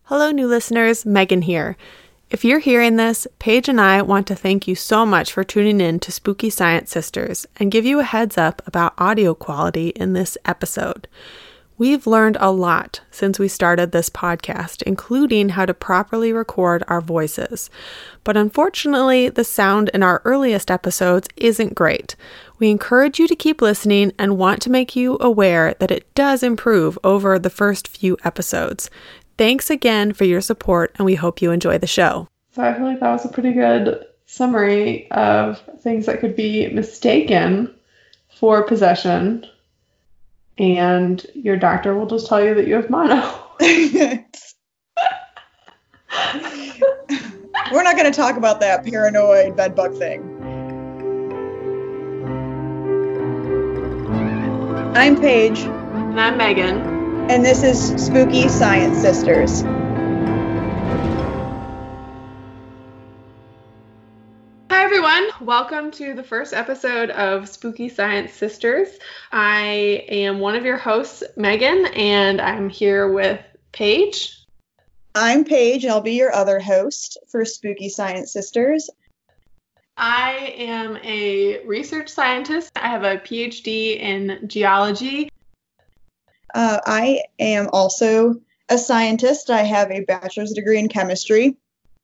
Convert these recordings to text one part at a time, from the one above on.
Hello, new listeners. Megan here. If you're hearing this, Paige and I want to thank you so much for tuning in to Spooky Science Sisters and give you a heads up about audio quality in this episode. We've learned a lot since we started this podcast, including how to properly record our voices. But unfortunately, the sound in our earliest episodes isn't great. We encourage you to keep listening and want to make you aware that it does improve over the first few episodes. Thanks again for your support, and we hope you enjoy the show. So I feel like that was a pretty good summary of things that could be mistaken for possession. And your doctor will just tell you that you have mono. We're not going to talk about that paranoid bedbug thing. I'm Paige. And I'm Megan. And this is Spooky Science Sisters. Hi everyone, welcome to the first episode of Spooky Science Sisters. I am one of your hosts, Megan, and I'm here with Paige. I'm Paige, and I'll be your other host for Spooky Science Sisters. I am a research scientist. I have a PhD in geology. I am also a scientist. I have a bachelor's degree in chemistry.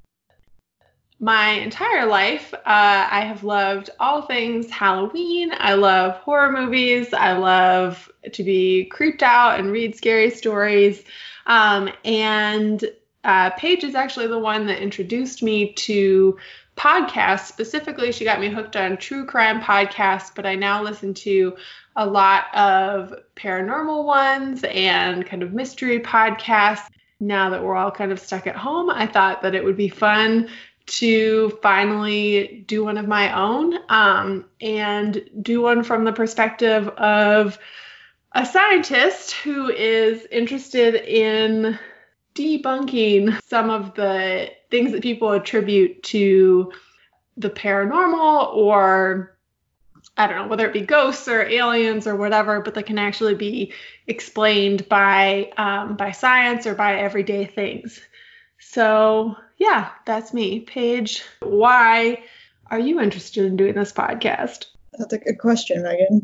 My entire life, I have loved all things Halloween. I love horror movies. I love to be creeped out and read scary stories. And Paige is actually the one that introduced me to podcasts. Specifically, she got me hooked on true crime podcasts, but I now listen to a lot of paranormal ones and kind of mystery podcasts. Now that we're all kind of stuck at home, I thought that it would be fun to finally do one of my own, and do one from the perspective of a scientist who is interested in debunking some of the things that people attribute to the paranormal, or I don't know, whether it be ghosts or aliens or whatever, but that can actually be explained by science or by everyday things. So yeah, that's me. Paige, why are you interested in doing this podcast? That's a good question, Megan.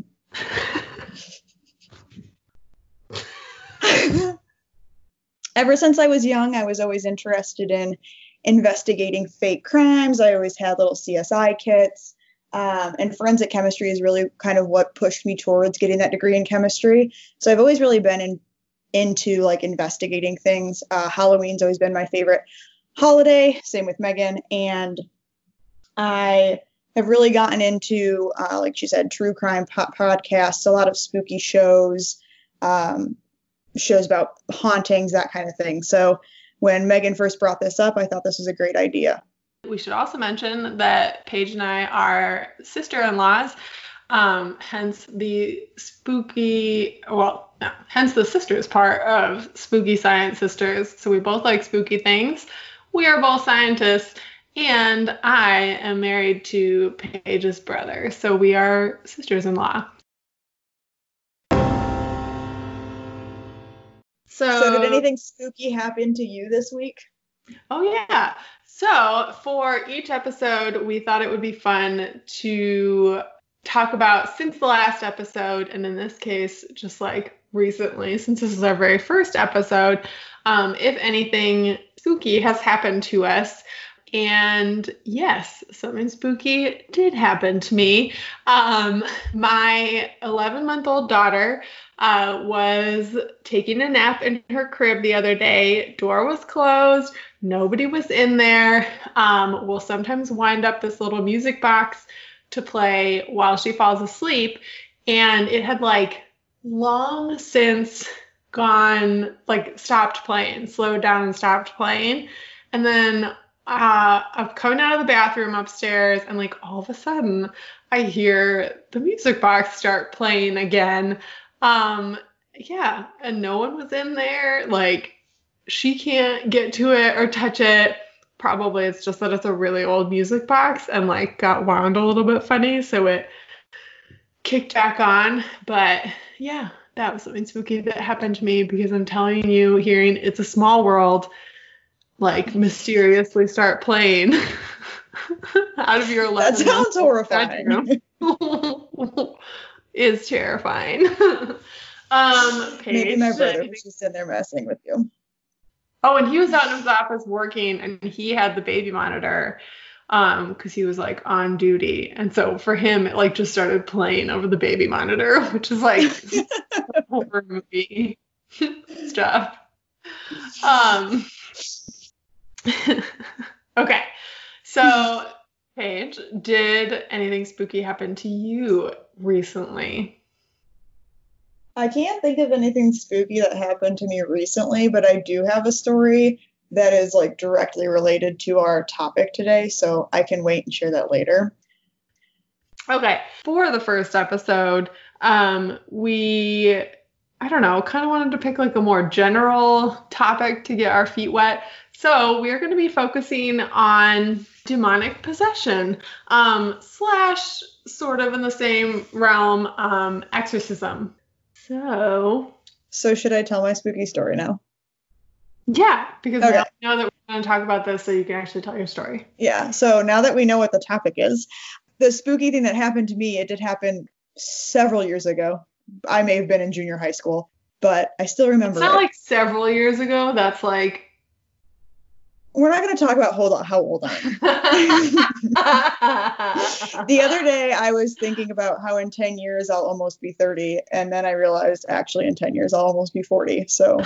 Ever since I was young, I was always interested in investigating fake crimes. I always had little CSI kits. And forensic chemistry is really kind of what pushed me towards getting that degree in chemistry. So I've always really been into like investigating things. Halloween's always been my favorite holiday, same with Megan, and I have really gotten into, like she said, true crime podcasts, a lot of spooky shows, shows about hauntings, that kind of thing. So when Megan first brought this up, I thought this was a great idea. We should also mention that Paige and I are sister-in-laws, hence the sisters part of Spooky Science Sisters. So we both like spooky things. We are both scientists, and I am married to Paige's brother, so we are sisters-in-law. So did anything spooky happen to you this week? Oh, yeah. So for each episode, we thought it would be fun to talk about, since the last episode, and in this case, just like recently, since this is our very first episode, if anything spooky has happened to us. And yes, something spooky did happen to me. My 11-month-old daughter was taking a nap in her crib the other day. Door was closed. Nobody was in there. We'll sometimes wind up this little music box to play while she falls asleep. And it had like long since stopped playing, slowed down and stopped playing. And then I'm coming out of the bathroom upstairs, and like all of a sudden I hear the music box start playing again. Yeah, and no one was in there. Like, she can't get to it or touch it. Probably it's just that it's a really old music box and like got wound a little bit funny, so it kicked back on. But yeah, that was something spooky that happened to me, because I'm telling you, hearing It's a Small World like mysteriously start playing out of your 11 That sounds horrifying. is terrifying. Maybe Paige, my brother was just in there messing with you. Oh, and he was out in his office working, and he had the baby monitor because he was like on duty. And so for him, it like just started playing over the baby monitor, which is like horror movie stuff. Okay. So, Paige, did anything spooky happen to you recently? I can't think of anything spooky that happened to me recently, but I do have a story that is like directly related to our topic today, so I can wait and share that later. Okay. For the first episode, we, I don't know, kind of wanted to pick like a more general topic to get our feet wet. So we're going to be focusing on demonic possession, slash sort of in the same realm, exorcism. So should I tell my spooky story now? Yeah, because Okay. we know that we're going to talk about this so you can actually tell your story. Yeah, so now that we know what the topic is, the spooky thing that happened to me, it did happen several years ago. I may have been in junior high school, but I still remember It's not it. like several years ago. That's like... We're not going to talk about how old I am. The other day, I was thinking about how in 10 years I'll almost be 30, and then I realized actually in 10 years I'll almost be 40. So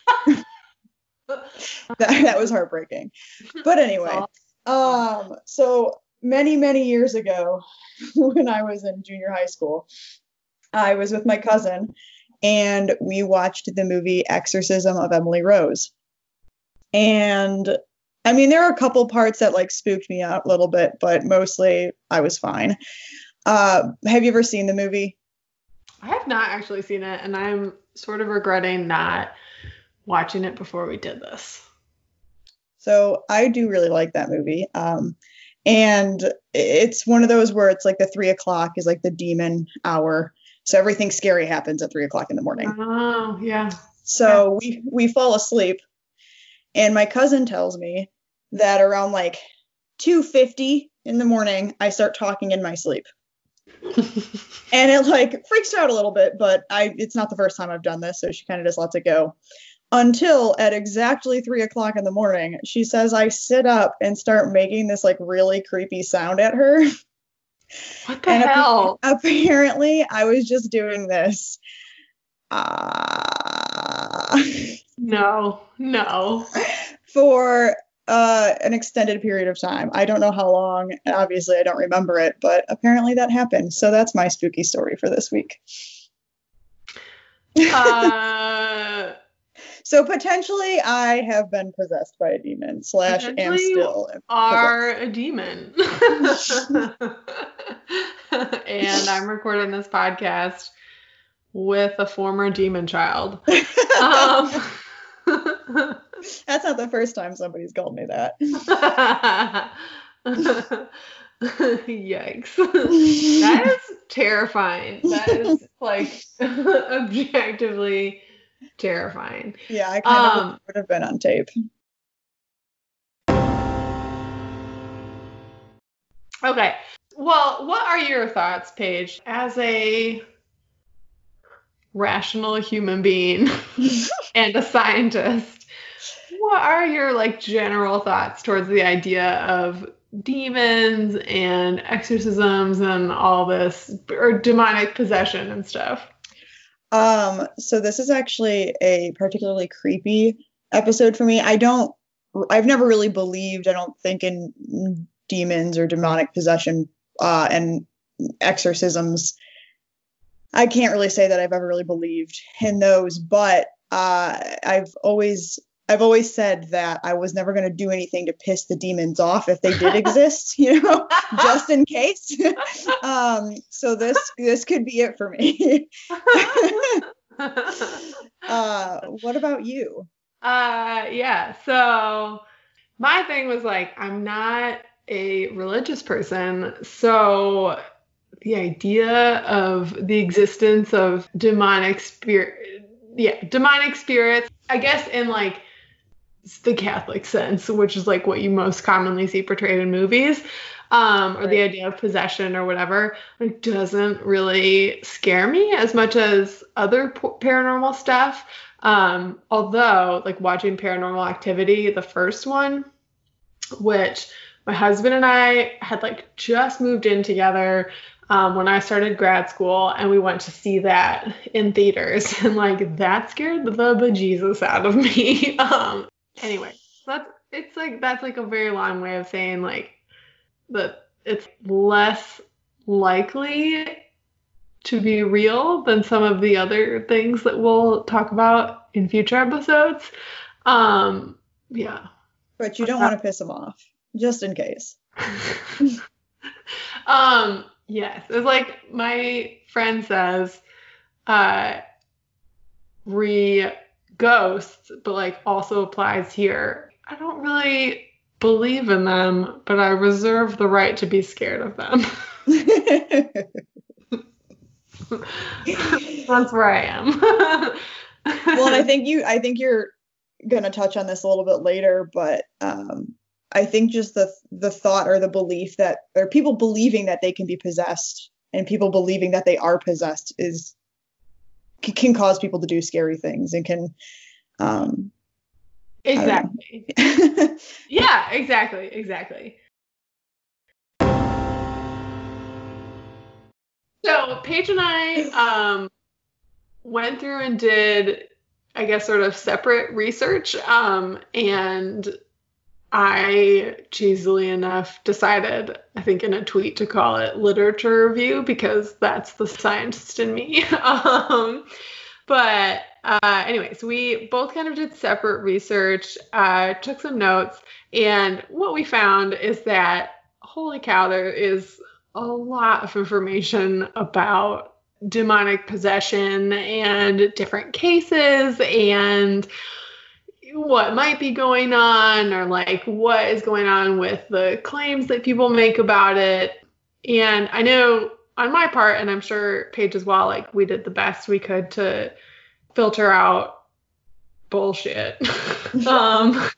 that was heartbreaking. But anyway, so many years ago, when I was in junior high school, I was with my cousin, and we watched the movie Exorcism of Emily Rose. And I mean, there are a couple parts that like spooked me out a little bit, but mostly I was fine. Have you ever seen the movie? I have not actually seen it, and I'm sort of regretting not watching it before we did this. So I do really like that movie. And it's one of those where it's like the 3 o'clock is like the demon hour. So everything scary happens at 3 o'clock in the morning. Oh, yeah. So we fall asleep. And my cousin tells me that around like 2:50 in the morning, I start talking in my sleep. And it like freaks her out a little bit, but it's not the first time I've done this, so she kind of just lets it go. Until at exactly 3 o'clock in the morning, she says I sit up and start making this like really creepy sound at her. What the hell? Apparently, I was just doing this. No. For an extended period of time. I don't know how long. Obviously, I don't remember it, but apparently that happened. So that's my spooky story for this week. So potentially I have been possessed by a demon / am still are a demon. And I'm recording this podcast with a former demon child. That's not the first time somebody's called me that. Yikes. That is terrifying. That is like objectively terrifying. Yeah, I kind of would have been on tape. Okay. Well, what are your thoughts, Paige, as a rational human being and a scientist? What are your like general thoughts towards the idea of demons and exorcisms and all this, or demonic possession and stuff? So this is actually a particularly creepy episode for me. I've never really believed, I don't think, in demons or demonic possession and exorcisms. I can't really say that I've ever really believed in those, but I've always said that I was never going to do anything to piss the demons off if they did exist, just in case. So this could be it for me. What about you? Yeah. So my thing was like, I'm not a religious person, so the idea of the existence of demonic spirits, I guess in like the Catholic sense, which is like what you most commonly see portrayed in movies, or the idea of possession or whatever, like doesn't really scare me as much as other paranormal stuff. Although like watching Paranormal Activity, the first one, which my husband and I had like just moved in together when I started grad school, and we went to see that in theaters, and like that scared the bejesus out of me. Anyway, that's like a very long way of saying like that it's less likely to be real than some of the other things that we'll talk about in future episodes. Yeah. But you don't want to piss them off, just in case. Yes. It's like my friend says, ghosts, but like also applies here. I don't really believe in them, but I reserve the right to be scared of them. That's where I am. Well, and I think you're gonna touch on this a little bit later, but I think just the thought or the belief that, or people believing that they can be possessed and people believing that they are possessed can cause people to do scary things and can exactly. Yeah, exactly. So Paige and I went through and did, I guess, sort of separate research, and I, cheesily enough, decided, I think in a tweet, to call it literature review because that's the scientist in me. But anyways, we both kind of did separate research, took some notes, and what we found is that, holy cow, there is a lot of information about demonic possession and different cases and what might be going on, or like what is going on with the claims that people make about it. And I know on my part, and I'm sure Paige as well, like we did the best we could to filter out bullshit. But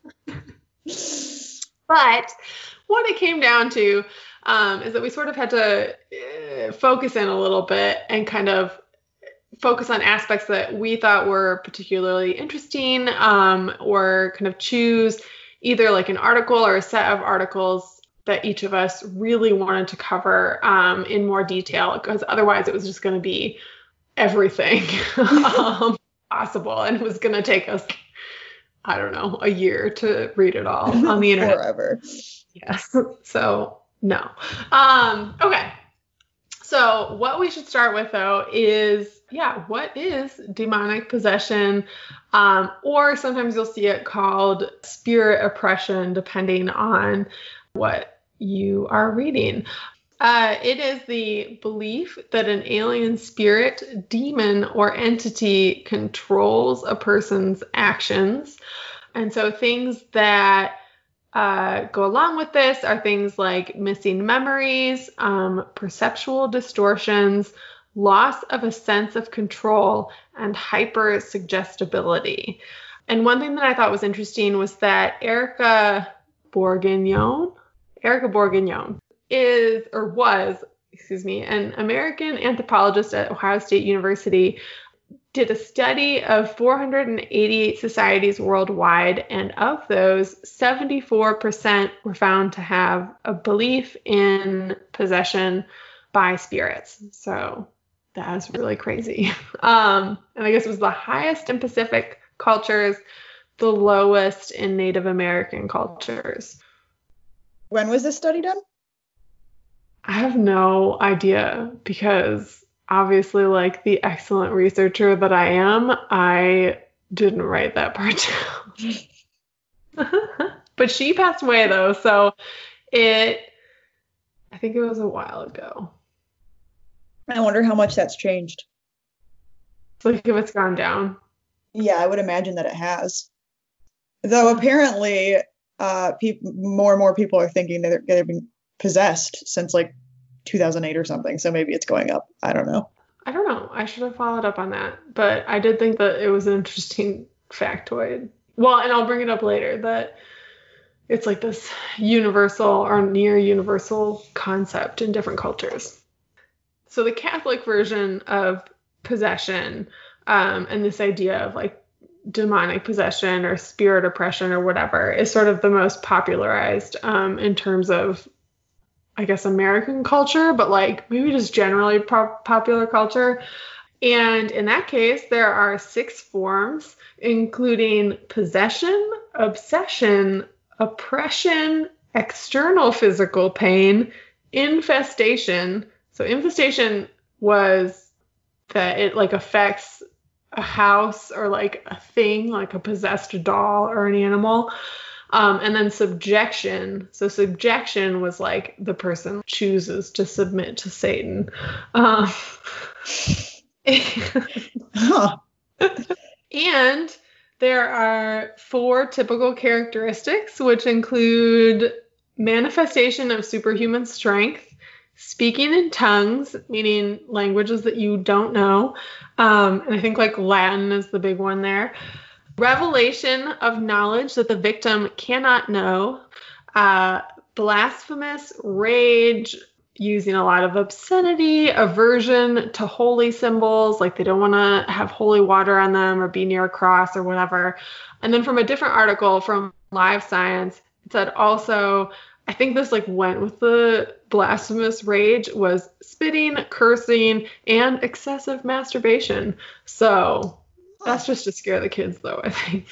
what it came down to is that we sort of had to focus in a little bit and kind of focus on aspects that we thought were particularly interesting, or kind of choose either like an article or a set of articles that each of us really wanted to cover in more detail, because otherwise it was just going to be everything possible, and it was going to take us, I don't know, a year to read it all on the internet. Forever. Yes. So no. Okay. So what we should start with, though, is, what is demonic possession? Or sometimes you'll see it called spirit oppression, depending on what you are reading. It is the belief that an alien spirit, demon, or entity controls a person's actions. And so things that go along with this are things like missing memories, perceptual distortions, loss of a sense of control, and hypersuggestibility. And one thing that I thought was interesting was that Erica Bourguignon was an American anthropologist at Ohio State University, did a study of 488 societies worldwide, and of those, 74% were found to have a belief in possession by spirits. So that's really crazy. And I guess it was the highest in Pacific cultures, the lowest in Native American cultures. When was this study done? I have no idea, because obviously, like the excellent researcher that I am, I didn't write that part down. But she passed away, though, so I think it was a while ago. I wonder how much that's changed. Like if it's gone down. Yeah, I would imagine that it has. Though apparently more and more people are thinking that they're being possessed since like 2008 or something. So maybe it's going up. I don't know. I should have followed up on that. But I did think that it was an interesting factoid. Well, and I'll bring it up later that it's like this universal or near universal concept in different cultures. So the Catholic version of possession, and this idea of like demonic possession or spirit oppression or whatever is sort of the most popularized in terms of, I guess, American culture, but like maybe just generally popular culture. And in that case, there are 6 forms, including possession, obsession, oppression, external physical pain, infestation. So infestation was that it like affects a house or like a thing, like a possessed doll or an animal. And then subjection. So subjection was like the person chooses to submit to Satan. Huh. And there are 4 typical characteristics, which include manifestation of superhuman strength, speaking in tongues, meaning languages that you don't know. And I think like Latin is the big one there. Revelation of knowledge that the victim cannot know. Blasphemous rage, using a lot of obscenity, aversion to holy symbols, like they don't want to have holy water on them or be near a cross or whatever. And then from a different article from Live Science, it said also, I think this like went with the blasphemous rage, was spitting, cursing, and excessive masturbation. So that's just to scare the kids, though, I think.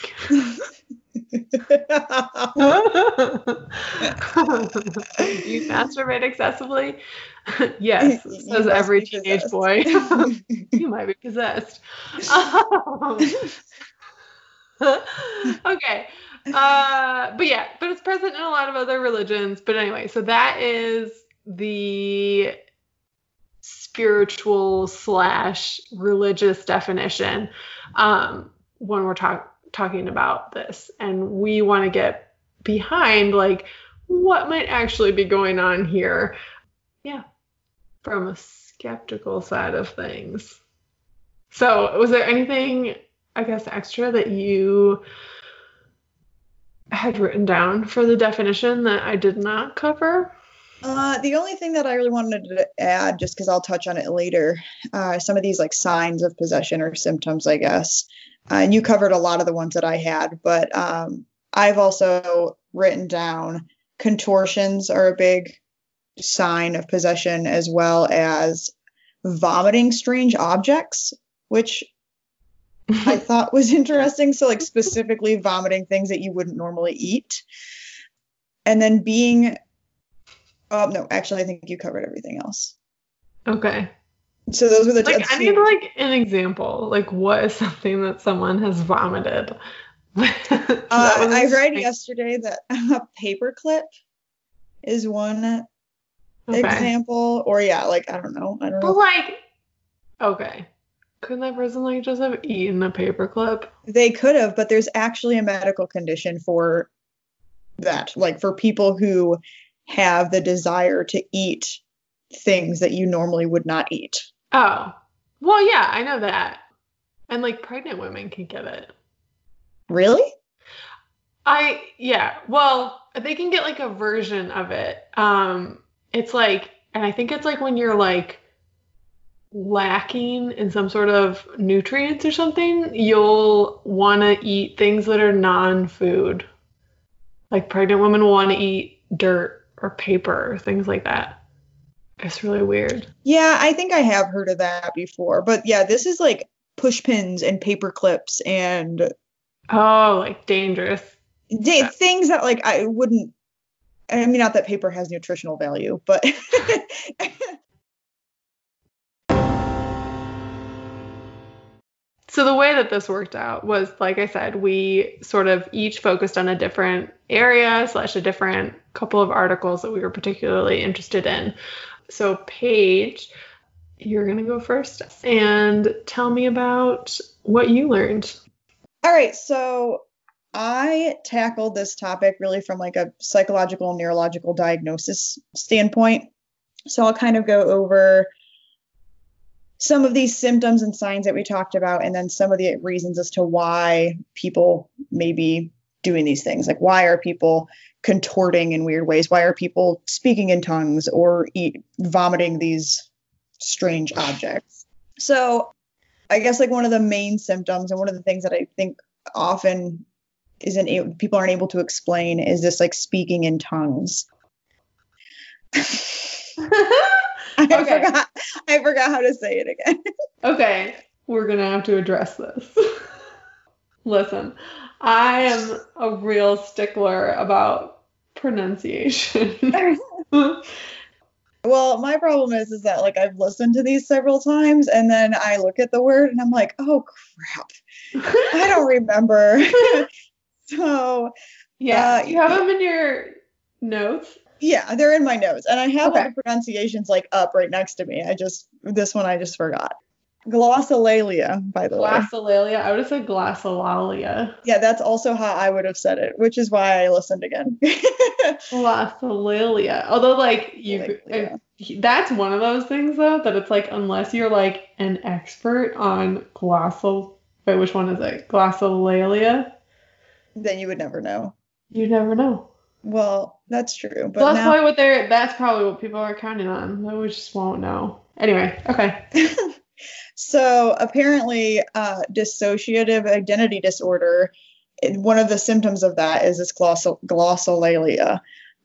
Do you masturbate excessively? Yes, says every teenage boy. You might be possessed. Okay. But it's present in a lot of other religions. But anyway, so that is the spiritual / religious definition when we're talking about this. And we want to get behind like what might actually be going on here. Yeah. From a skeptical side of things. So was there anything, I guess, extra that you had written down for the definition that I did not cover? The only thing that I really wanted to add, just because I'll touch on it later, some of these like signs of possession or symptoms, I guess. And you covered a lot of the ones that I had, but I've also written down contortions are a big sign of possession, as well as vomiting strange objects, which I thought was interesting. So like specifically vomiting things that you wouldn't normally eat. And then being, oh no, actually I think you covered everything else. Okay. So those were the like I need like an example. Like what is something that someone has vomited? I read yesterday that a paperclip is one example, or yeah, like I don't know. But like, okay, couldn't that person like just have eaten a paperclip? They could have, but there's actually a medical condition for that, like for people who have the desire to eat things that you normally would not eat. Oh, well, yeah, I know that. And like pregnant women can get it. Really? Yeah, well, they can get like a version of it. It's like, and I think it's like when you're like lacking in some sort of nutrients or something, you'll want to eat things that are non-food. Like pregnant women will want to eat dirt or paper or things like that. It's really weird. Yeah, I think I have heard of that before. But yeah, this is like push pins and paper clips and like dangerous things that like I wouldn't. I mean, not that paper has nutritional value, but So the way that this worked out was, like I said, we sort of each focused on a different area / a different couple of articles that we were particularly interested in. So Paige, you're going to go first and tell me about what you learned. All right. So I tackled this topic really from like a psychological and neurological diagnosis standpoint. So I'll kind of go over some of these symptoms and signs that we talked about, and then some of the reasons as to why people may be doing these things. Like, why are people contorting in weird ways? Why are people speaking in tongues or vomiting these strange objects? So I guess like one of the main symptoms and one of the things that I think often people aren't able to explain is this like speaking in tongues. I forgot how to say it again. Okay, we're gonna have to address this. Listen, I am a real stickler about pronunciation. Well, my problem is that like I've listened to these several times and then I look at the word and I'm like, oh crap, I don't remember. So yeah, you have them in your notes. Yeah, they're in my notes, and I have all the pronunciations like up right next to me. This one I just forgot. Glossolalia, by the way. Glossolalia. I would have said glossolalia. Yeah, that's also how I would have said it, which is why I listened again. Glossolalia. Although, like, that's one of those things, though, that it's like, unless you're like an expert on wait, which one is it? Glossolalia? Then you would never know. You'd never know. Well, that's true. But so that's probably what people are counting on. We just won't know. Anyway, okay. So apparently dissociative identity disorder, one of the symptoms of that is this glossolalia.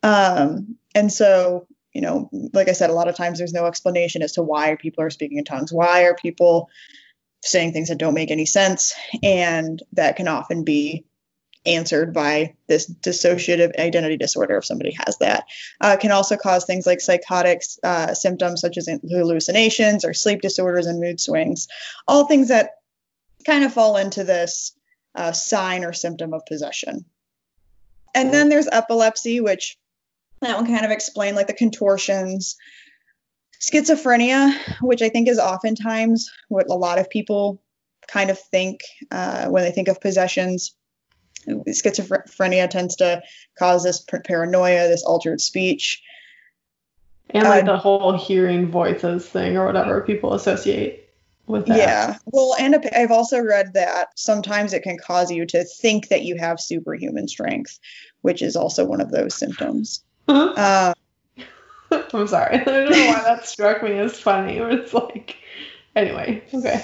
And so, you know, like I said, a lot of times there's no explanation as to why people are speaking in tongues. Why are people saying things that don't make any sense? And that can often be answered by this dissociative identity disorder if somebody has that. Can also cause things like psychotic symptoms such as hallucinations or sleep disorders and mood swings, all things that kind of fall into this sign or symptom of possession. And then there's epilepsy, which that one kind of explain like the contortions. Schizophrenia, which I think is oftentimes what a lot of people kind of think when they think of possessions. Schizophrenia tends to cause this paranoia, this altered speech. And like the whole hearing voices thing or whatever people associate with that. Yeah. Well, and I've also read that sometimes it can cause you to think that you have superhuman strength, which is also one of those symptoms. I'm sorry. I don't know why that struck me as funny. It's like, anyway, okay.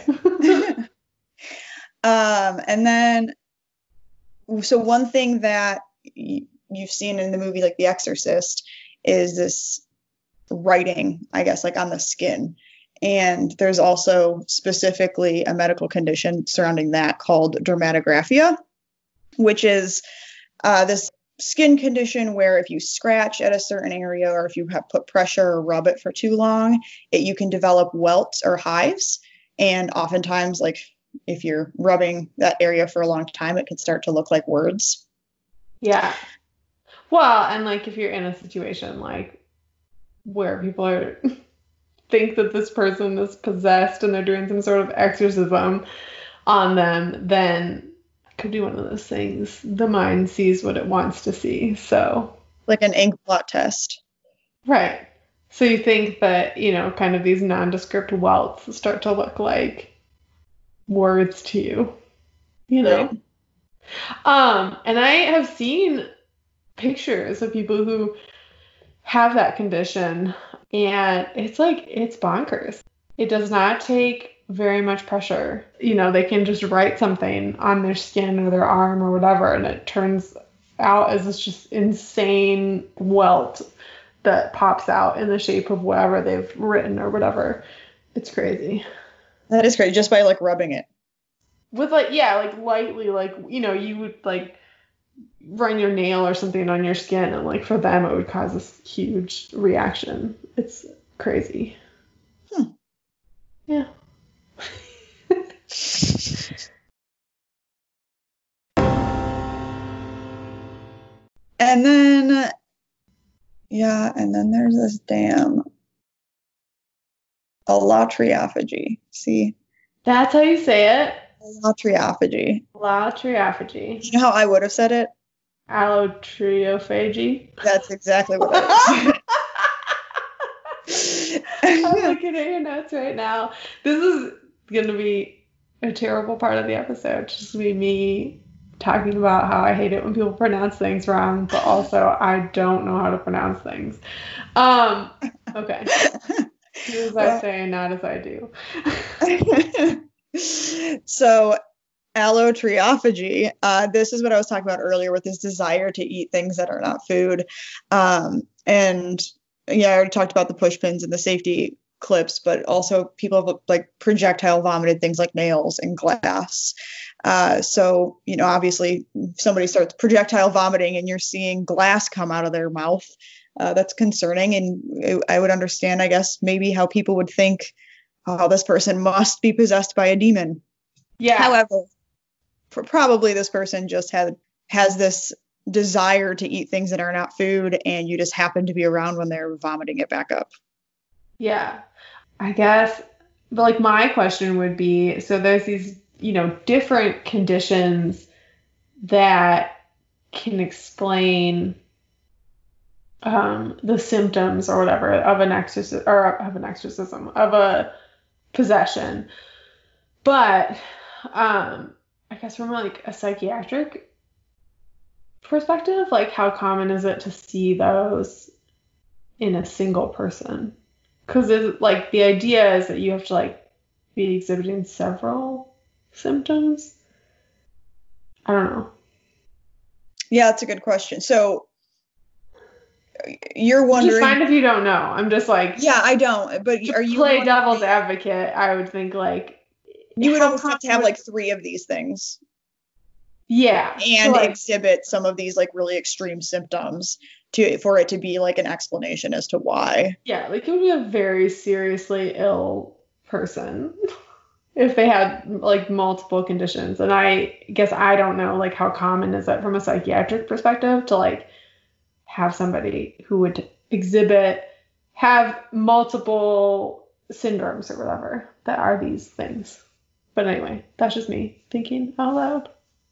And then, so one thing that you've seen in the movie, like The Exorcist, is this writing, I guess, like on the skin. And there's also specifically a medical condition surrounding that called dermatographia, which is this skin condition where if you scratch at a certain area or if you have put pressure or rub it for too long, you can develop welts or hives. And oftentimes, like if you're rubbing that area for a long time, it can start to look like words. Yeah. Well, and like if you're in a situation like where people think that this person is possessed and they're doing some sort of exorcism on them, then it could be one of those things. The mind sees what it wants to see. So like an ink blot test. Right. So you think that, you know, kind of these nondescript welts start to look like words to you, you know? Right. And I have seen pictures of people who have that condition, and it's like, it's bonkers. It does not take very much pressure. You know, they can just write something on their skin or their arm or whatever, and it turns out as this just insane welt that pops out in the shape of whatever they've written or whatever. It's crazy. That is crazy, just by like rubbing it. With like, yeah, like lightly, like, you know, you would like run your nail or something on your skin, and like for them it would cause this huge reaction. It's crazy. Yeah. And then there's this damn alatriophagy. See? That's how you say it? Alatriophagy. Alatriophagy. You know how I would have said it? Allotriophagy. That's exactly what I I'm looking at your notes right now. This is going to be a terrible part of the episode. Just be me talking about how I hate it when people pronounce things wrong, but also I don't know how to pronounce things. Okay. Do as I say, not as I do. So, allotriophagy, this is what I was talking about earlier with this desire to eat things that are not food. And yeah, I already talked about the push pins and the safety clips, but also people have like projectile vomited things like nails and glass. So, obviously if somebody starts projectile vomiting and you're seeing glass come out of their mouth, that's concerning. And I would understand, I guess, maybe how people would think, oh, this person must be possessed by a demon. Yeah. However, probably this person just has this desire to eat things that are not food, and you just happen to be around when they're vomiting it back up. Yeah, I guess. But like my question would be, so there's these, different conditions that can explain the symptoms or whatever of an exorcism, of a possession. But I guess from like a psychiatric perspective, like how common is it to see those in a single person? Because like the idea is that you have to like be exhibiting several symptoms. I don't know. Yeah, that's a good question. So you're wondering. It's fine if you don't know. I'm just like. Yeah, I don't. But are you play devil's advocate? I would think like you would almost have to have like 3 of these things. Yeah. And exhibit some of these like really extreme symptoms for it to be like an explanation as to why. Yeah, like it would be a very seriously ill person if they had like multiple conditions. And I guess I don't know like how common is that from a psychiatric perspective to like have somebody who would have multiple syndromes or whatever that are these things. But anyway, that's just me thinking out loud.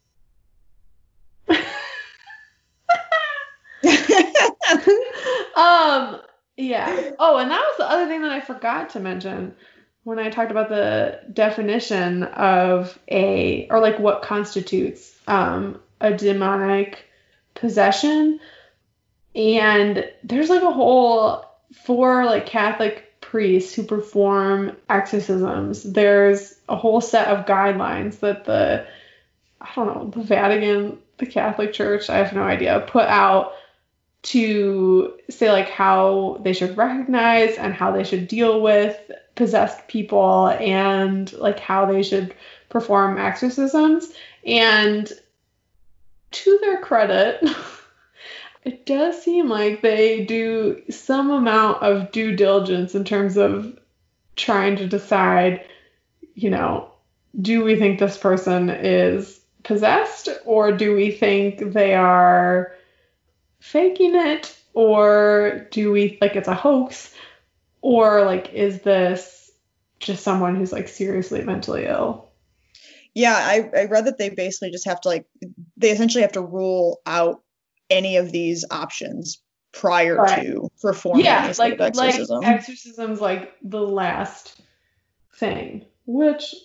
Yeah. Oh, and that was the other thing that I forgot to mention when I talked about the definition of or like what constitutes a demonic possession. And there's like a whole for like Catholic priests who perform exorcisms. There's a whole set of guidelines that the Vatican, the Catholic Church, I have no idea, put out to say like how they should recognize and how they should deal with possessed people and like how they should perform exorcisms. And to their credit, it does seem like they do some amount of due diligence in terms of trying to decide, do we think this person is possessed, or do we think they are faking it, or do we like it's a hoax, or like is this just someone who's like seriously mentally ill? Yeah, I read that they basically just have to they essentially have to rule out any of these options prior to performing any sort of exorcism. Like exorcism's like the last thing, which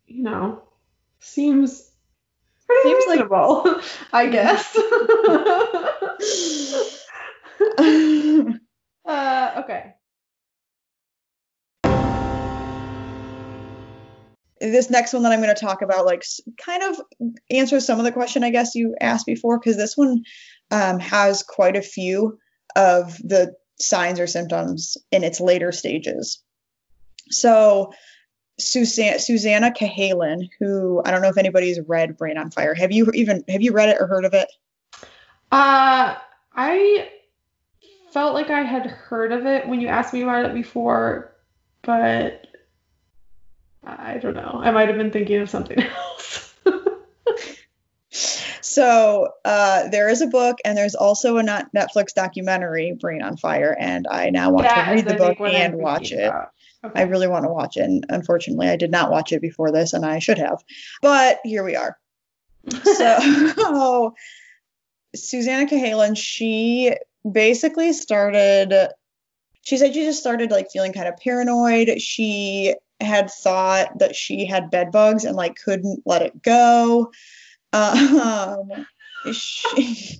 seems reasonable, like, I guess. Okay. This next one that I'm going to talk about kind of answers some of the question I guess you asked before, because this one has quite a few of the signs or symptoms in its later stages. So Susanna Cahalan, who I don't know if anybody's read Brain on Fire. Have you read it or heard of it? I felt like I had heard of it when you asked me about it before, but I don't know. I might have been thinking of something else. So there is a book, and there's also a Netflix documentary, Brain on Fire, and I now want to read the book and watch it. Okay. I really want to watch it, and unfortunately I did not watch it before this, and I should have. But here we are. So Susanna Cahalan, she basically started she said she just started like feeling kind of paranoid. She had thought that she had bed bugs and like couldn't let it go. She,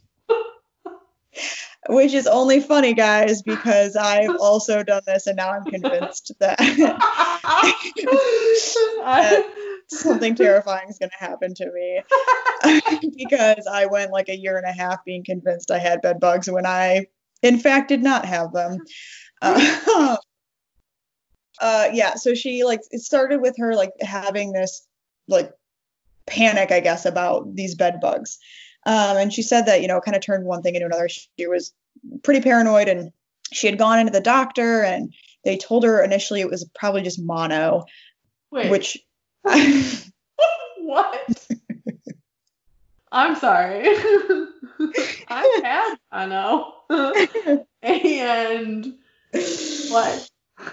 which is only funny, guys, because I've also done this and now I'm convinced that, that something terrifying is going to happen to me because I went like a year and a half being convinced I had bed bugs when I, in fact, did not have them. Yeah, so she like, it started with her like having this like panic, I guess, about these bed bugs. And she said that, it kind of turned one thing into another. She was pretty paranoid and she had gone into the doctor and they told her initially it was probably just mono. Wait. Which what? I'm sorry. I've had mono. And what?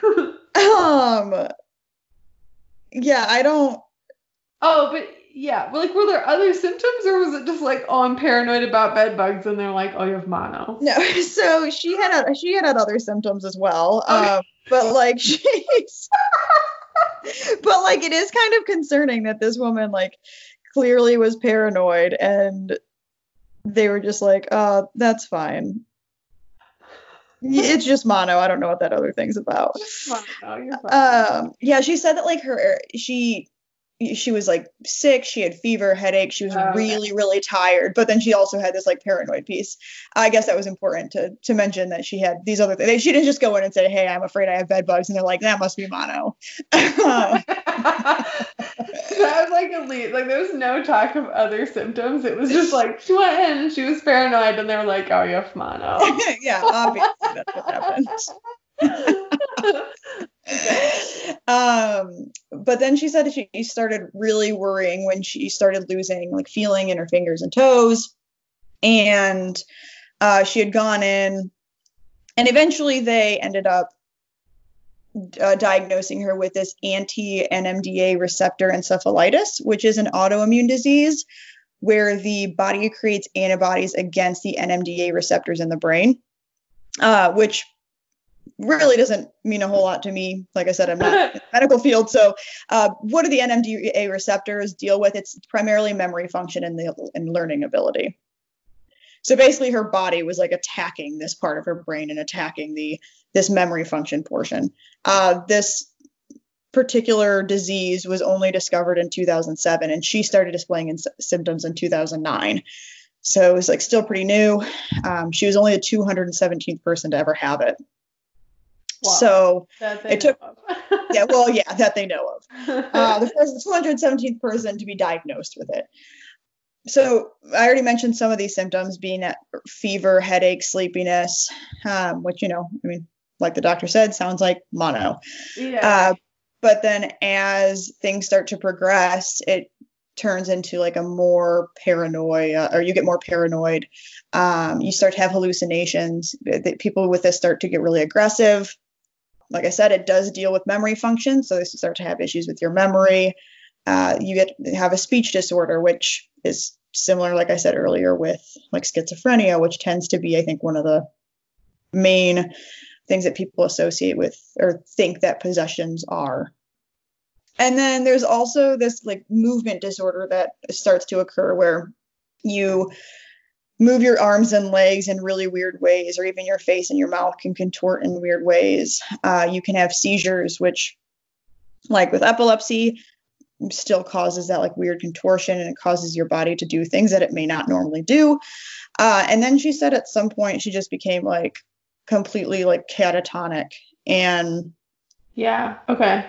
Yeah, I don't. Oh, but yeah, like were there other symptoms or was it just like, oh, I'm paranoid about bed bugs and they're like, oh, you have mono? No, so she had other symptoms as well. Okay. But like but like it is kind of concerning that this woman like clearly was paranoid and they were just like, that's fine. It's just mono. I don't know what that other thing's about. Mono, you're fine. Yeah, she said that like she was like sick, she had fever, headache, she was really, really tired, but then she also had this like paranoid piece. I guess that was important to mention that she had these other things. She didn't just go in and say, hey, I'm afraid I have bed bugs, and they're like, that must be mono. That was like elite. Like there was no talk of other symptoms. It was just like she went in and she was paranoid and they were like, oh, you have mono. Yeah, obviously that's what happened. But then she said she started really worrying when she started losing like feeling in her fingers and toes, and she had gone in and eventually they ended up diagnosing her with this anti-NMDA receptor encephalitis, which is an autoimmune disease where the body creates antibodies against the NMDA receptors in the brain, which really doesn't mean a whole lot to me. Like I said, I'm not in the medical field. So what do the NMDA receptors deal with? It's primarily memory function and learning ability. So basically her body was like attacking this part of her brain and attacking this memory function portion. This particular disease was only discovered in 2007 and she started displaying symptoms in 2009. So it was like still pretty new. She was only the 217th person to ever have it. Wow. So it took, that they know of. The 217th person to be diagnosed with it. So I already mentioned some of these symptoms being fever, headache, sleepiness, which, like the doctor said, sounds like mono. Yeah. But then as things start to progress, it turns into like a more paranoia, or you get more paranoid. You start to have hallucinations. People with this start to get really aggressive. Like I said, it does deal with memory function. So they start to have issues with your memory. You have a speech disorder, which is similar, like I said earlier, with like schizophrenia, which tends to be, I think, one of the main things that people associate with or think that possessions are. And then there's also this like movement disorder that starts to occur where you move your arms and legs in really weird ways, or even your face and your mouth can contort in weird ways. You can have seizures, which, like with epilepsy, still causes that like weird contortion, and it causes your body to do things that it may not normally do. And then she said at some point she just became like completely like catatonic, and yeah, okay.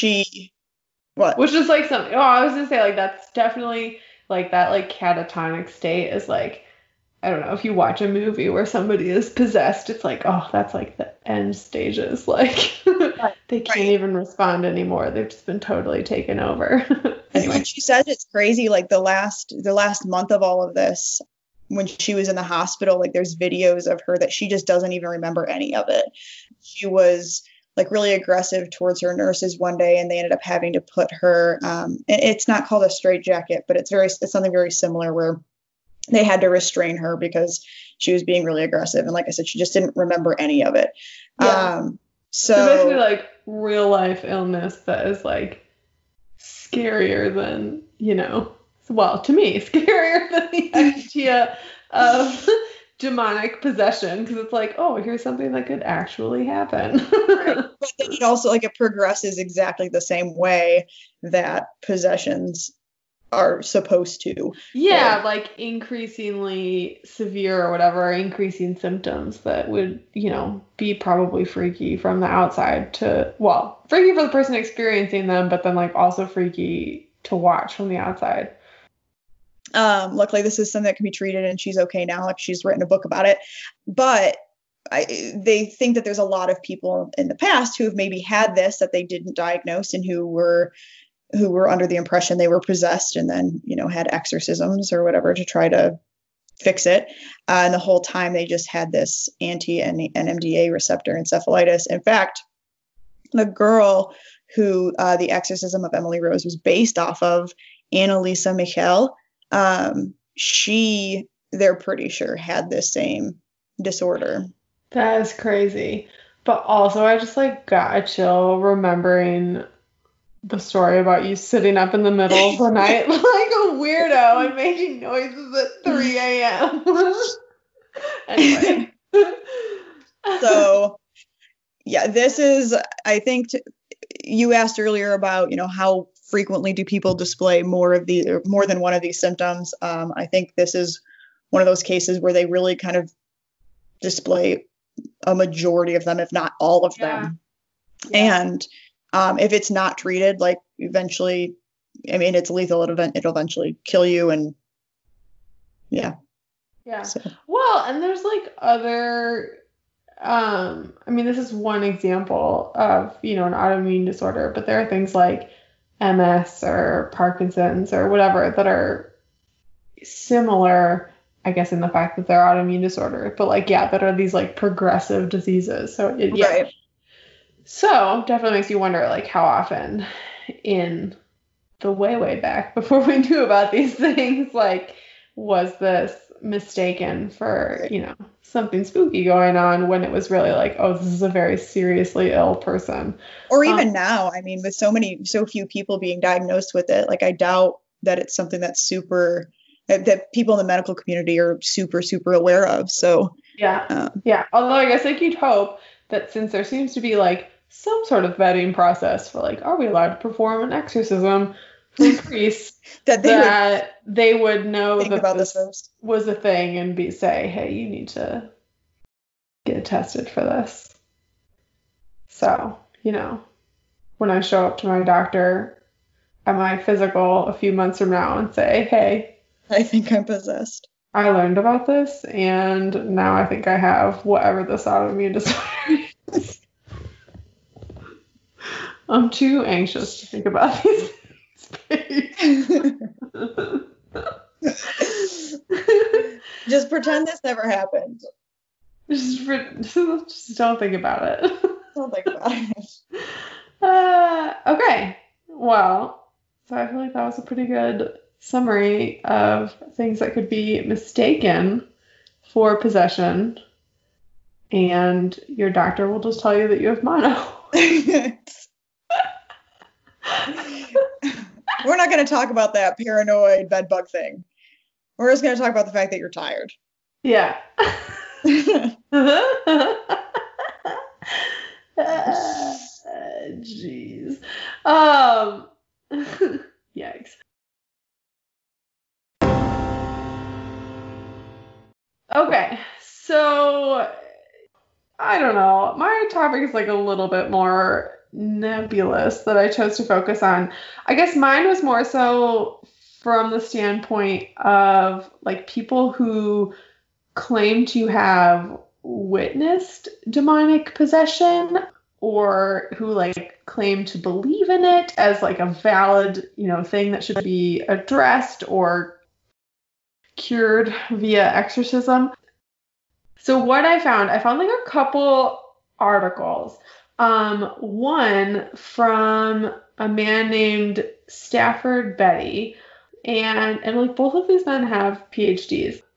Which is like something. Oh, I was gonna say like that's definitely like that like catatonic state is like, I don't know, if you watch a movie where somebody is possessed, it's like, oh, that's like the end stages. Like they can't even respond anymore. They've just been totally taken over. Anyway. And she says it's crazy. Like the last month of all of this, when she was in the hospital, like there's videos of her that she just doesn't even remember any of it. She was like really aggressive towards her nurses one day, and they ended up having to put her, it's not called a straitjacket, but it's something very similar where they had to restrain her because she was being really aggressive. And like I said, she just didn't remember any of it. Yeah. So basically like real life illness that is like scarier than, well, to me, scarier than the idea of demonic possession, because it's like, oh, here's something that could actually happen. Right. But then it also, like, it progresses exactly the same way that possessions are supposed to. Yeah, like increasingly severe or whatever, increasing symptoms that would, be probably freaky from the outside to, well, freaky for the person experiencing them, but then like also freaky to watch from the outside. Luckily, this is something that can be treated, and she's okay now. Like, she's written a book about it. But they think that there's a lot of people in the past who have maybe had this that they didn't diagnose, and who were under the impression they were possessed, and then, had exorcisms or whatever to try to fix it. And the whole time they just had this anti-NMDA receptor encephalitis. In fact, the girl who The Exorcism of Emily Rose was based off of, Annalisa Michel, they're pretty sure had this same disorder. That is crazy. But also, I just like got a chill remembering the story about you sitting up in the middle of the night like a weirdo and making noises at 3 a.m. Anyway. So, yeah, this is, I think, you asked earlier about, how frequently do people display more than one of these symptoms. I think this is one of those cases where they really kind of display a majority of them, if not all of them. Yeah. And if it's not treated, like, eventually, I mean, it's lethal. It'll eventually kill you. And yeah. So. Well, and there's like other, I mean, this is one example of, an autoimmune disorder, but there are things like MS or Parkinson's or whatever that are similar, I guess, in the fact that they're autoimmune disorder, but like, yeah, that are these like progressive diseases. So right. So definitely makes you wonder, like, how often in the way back before we knew about these things, like, was this mistaken for, something spooky going on when it was really like, oh, this is a very seriously ill person. Or even now, I mean, with so few people being diagnosed with it, like, I doubt that it's something that's that people in the medical community are super, super aware of. So yeah. Although I guess like you'd hope that since there seems to be like some sort of vetting process for like, are we allowed to perform an exorcism for a priest, that they would know that this was a thing and say, hey, you need to get tested for this. So, when I show up to my doctor at my physical a few months from now and say, hey, I think I'm possessed. I learned about this, and now I think I have whatever this autoimmune disorder is. I'm too anxious to think about these things. Just pretend this never happened. Just don't think about it. Don't think about it. Okay. Well, so I feel like that was a pretty good summary of things that could be mistaken for possession. And your doctor will just tell you that you have mono. We're not going to talk about that paranoid bed bug thing. We're just going to talk about the fact that you're tired. Yeah. Jeez. Yikes. Okay, so I don't know. My topic is like a little bit more nebulous that I chose to focus on. I guess mine was more so from the standpoint of like people who claim to have witnessed demonic possession, or who like claim to believe in it as like a valid, thing that should be addressed or cured via exorcism. So what I found like a couple articles. One from a man named Stafford Betty, and like both of these men have PhDs.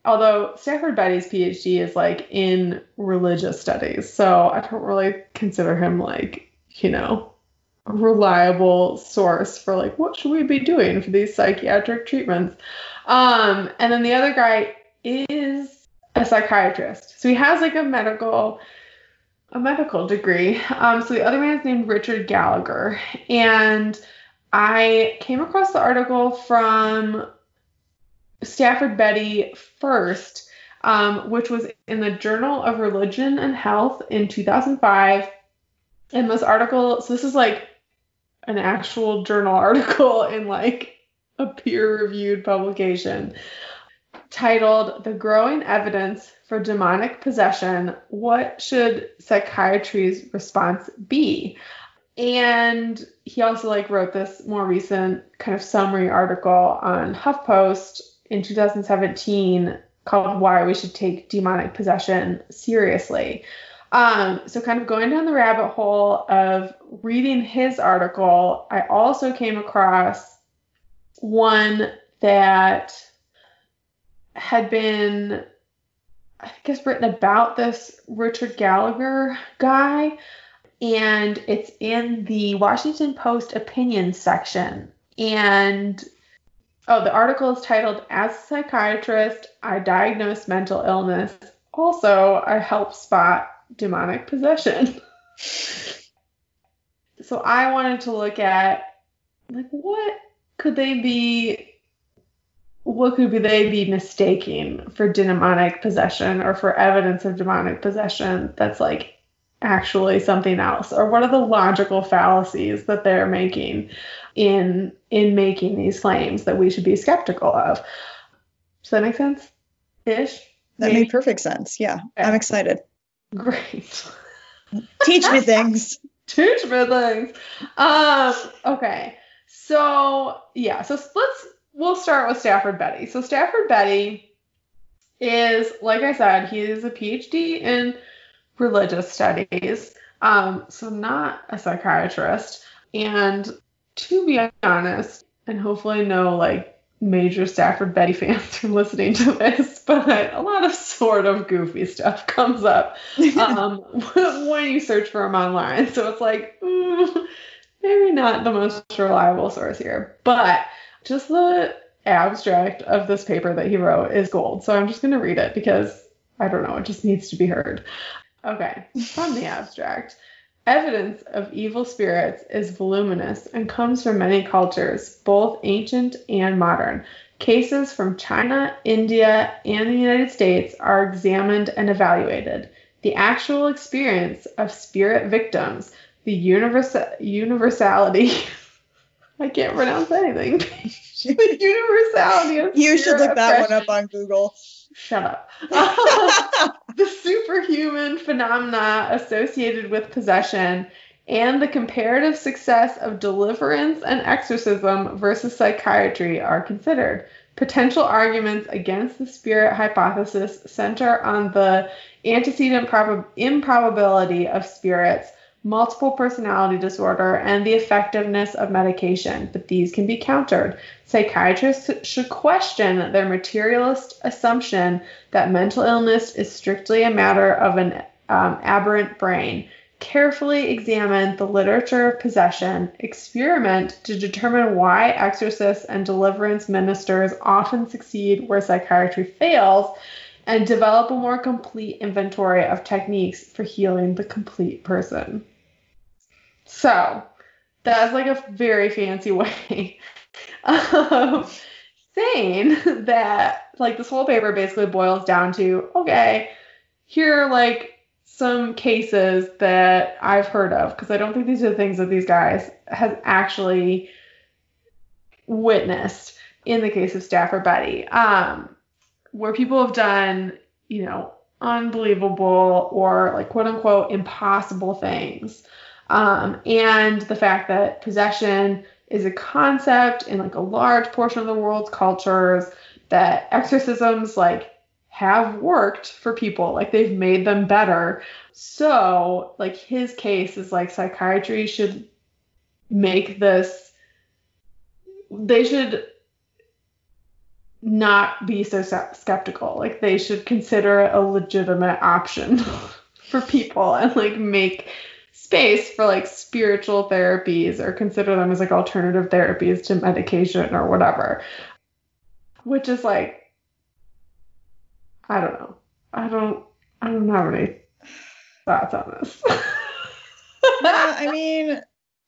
although Stafford Betty's PhD is like in religious studies, so I don't really consider him like, a reliable source for like what should we be doing for these psychiatric treatments. And then the other guy is a psychiatrist. So he has like a medical degree. So the other man is named Richard Gallagher. And I came across the article from Stafford Betty first, which was in the Journal of Religion and Health in 2005. And this article, so this is like an actual journal article in like a peer-reviewed publication titled "The Growing Evidence for Demonic Possession. What Should Psychiatry's Response Be?" And he also like wrote this more recent kind of summary article on HuffPost in 2017 called "Why We Should Take Demonic Possession Seriously." So kind of going down the rabbit hole of reading his article, I also came across one that had been, I guess, written about this Richard Gallagher guy, and it's in the Washington Post opinion section. And the article is titled, "As a Psychiatrist, I Diagnose Mental Illness. Also, I Help Spot Demonic Possession." So I wanted to look at like what could they be mistaking for demonic possession or for evidence of demonic possession that's like actually something else, or what are the logical fallacies that they're making in making these claims that we should be skeptical of. Does that make sense? Ish? That made perfect sense. Yeah. Okay. I'm excited. Great. Teach me things. Teach me things. Okay. So we'll start with Stafford Betty. So Stafford Betty is, like I said, he is a PhD in religious studies. So not a psychiatrist. And to be honest, and hopefully no like major Stafford Betty fans are listening to this, but a lot of sort of goofy stuff comes up when you search for him online. So it's like, maybe not the most reliable source here. But just the abstract of this paper that he wrote is gold. So I'm just going to read it because, I don't know, it just needs to be heard. Okay, from the abstract. Evidence of evil spirits is voluminous and comes from many cultures, both ancient and modern. Cases from China, India, and the United States are examined and evaluated. The actual experience of spirit victims, the universality, I can't pronounce anything. The universality of You should look that one up on Google. Shut up. The superhuman phenomena associated with possession and the comparative success of deliverance and exorcism versus psychiatry are considered. Potential arguments against the spirit hypothesis center on the antecedent improbability of spirits, multiple personality disorder, and the effectiveness of medication, but these can be countered. Psychiatrists should question their materialist assumption that mental illness is strictly a matter of an aberrant brain. Carefully examine the literature of possession, experiment to determine why exorcists and deliverance ministers often succeed where psychiatry fails, and develop a more complete inventory of techniques for healing the complete person. So that's like a very fancy way of saying that like this whole paper basically boils down to, okay, here are like some cases that I've heard of, because I don't think these are the things that these guys have actually witnessed in the case of Stafford Betty, where people have done, unbelievable or like quote unquote impossible things. And the fact that possession is a concept in like a large portion of the world's cultures, that exorcisms like have worked for people, like they've made them better. So like his case is like psychiatry should make this, they should not be so skeptical. Like they should consider it a legitimate option for people and like make space for like spiritual therapies or consider them as like alternative therapies to medication or whatever. Which is like, I don't know. I don't have any thoughts on this. Yeah, I mean,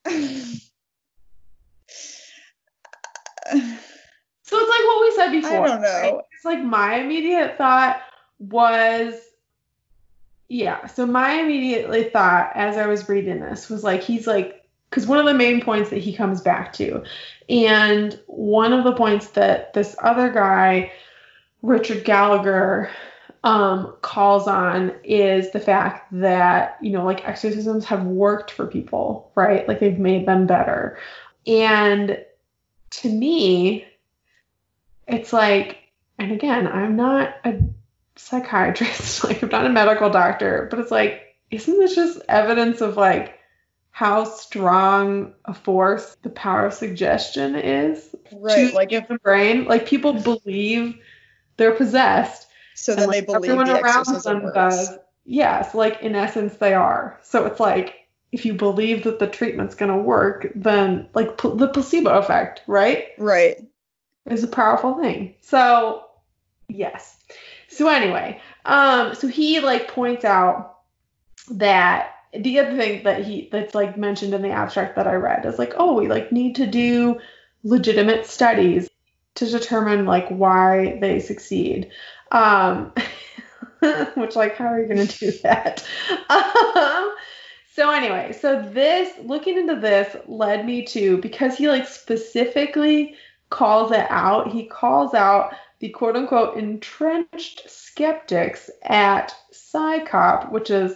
so it's like what we said before. I don't know. Right? It's like my immediate thought was, yeah. So my immediate thought as I was reading this was like, he's like, because one of the main points that he comes back to, and one of the points that this other guy, Richard Gallagher, calls on is the fact that, you know, like exorcisms have worked for people, right? Like they've made them better. And to me, it's like, and again, I'm not a psychiatrist, like I'm not a medical doctor, but it's like, isn't this just evidence of like how strong a force the power of suggestion is? Right. Like if the brain, like people believe they're possessed. So then like, they believe everyone the around exorcism them works. does. Yes, like in essence they are. So it's like if you believe that the treatment's going to work, then like the placebo effect, right? Right. Is a powerful thing. So yes. So anyway, so he like points out that the other thing that's like mentioned in the abstract that I read is like, oh, we like need to do legitimate studies to determine like why they succeed. Which like, how are you going to do that? So anyway, so this, looking into this led me to, because he like specifically calls it out, he calls out the quote unquote entrenched skeptics at CSICOP, which is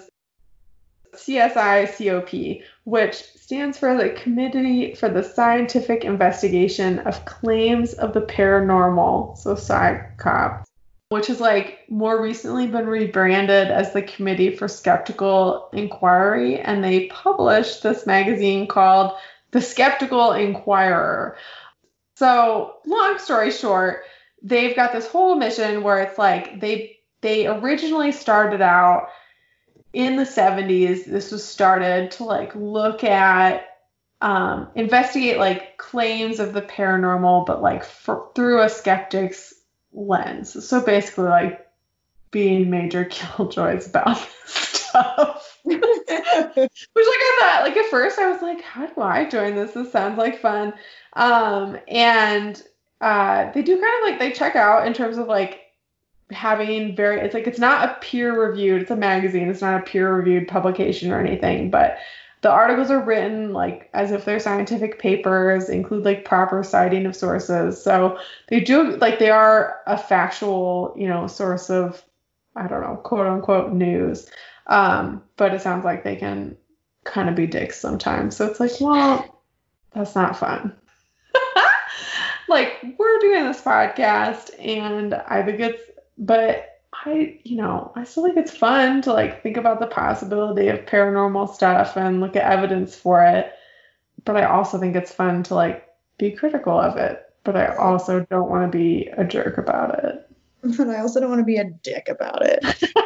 CSICOP, which stands for the Committee for the Scientific Investigation of Claims of the Paranormal, so CSICOP, which has like more recently been rebranded as the Committee for Skeptical Inquiry, and they published this magazine called The Skeptical Inquirer. So long story short, they've got this whole mission where it's like they originally started out in the 70s. This was started to like look at investigate like claims of the paranormal, but like through a skeptic's lens. So basically like being major killjoys about this stuff. Which like I thought, like at first I was like, how do I join this? This sounds like fun. And they do kind of like, they check out in terms of like having it's like, it's not a peer reviewed, it's a magazine, it's not a peer reviewed publication or anything, but the articles are written like as if they're scientific papers, include like proper citing of sources. So they do like, they are a factual, you know, source of, I don't know, quote unquote news. But it sounds like they can kind of be dicks sometimes. So it's like, well, that's not fun. Like we're doing this podcast and I think but I still think it's fun to like think about the possibility of paranormal stuff and look at evidence for it. But I also think it's fun to like be critical of it. But I also don't want to be a jerk about it. But I also don't want to be a dick about it.